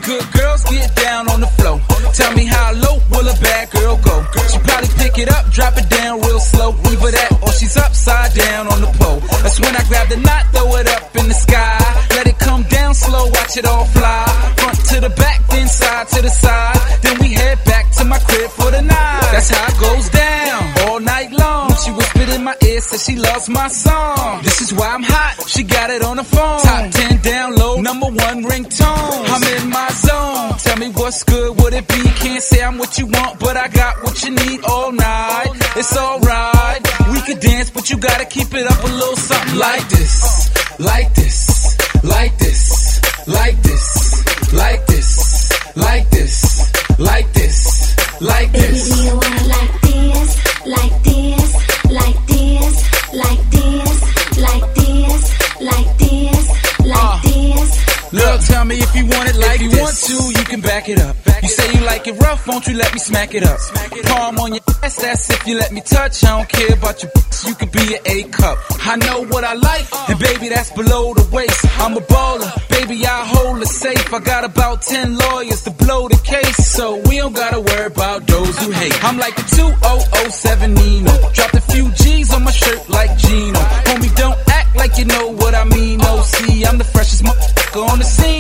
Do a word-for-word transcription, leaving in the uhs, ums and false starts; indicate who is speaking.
Speaker 1: Good girls get down on the floor. Tell me how low will a bad girl go? She probably pick it up, drop it down real slow. Either that or she's upside down on the pole. That's when I grab the knot, throw it up in the sky. Let it come down slow, watch it all fly. Front to the back, then side to the side. Then we head back to my crib for the night. That's how it goes down, all night long. She whispered in my ear, said she loves my song. This is why I'm hot, she got it on the phone. Top ten down low, number one ringtone. I'm in my zone, tell me what's good, would it be? Can't say I'm what you want, but I got what you need all night. It's alright, we could dance, but you gotta keep it up a little something like this. Like this, like this, like this, like this, like this, like this, like this.
Speaker 2: Baby, do you wanna like this, like this, like this, like this, like this, like this, like this?
Speaker 1: Look, tell me if you want it like this. If you want to, you can back it up. You say you like it rough, won't you let me smack it up? Palm on your ass, that's if you let me touch. I don't care about your you could be an A cup. I know what I like, and baby, that's below the waist. I'm a baller, baby, I hold it safe. I got about ten lawyers to blow the case, so we don't gotta worry about those who hate. I'm like a two thousand seven Nino. Dropped a few G's on my shirt like Gino. Homie, don't act like you know what I mean. Oh, see, I'm the freshest motherfucker on the scene.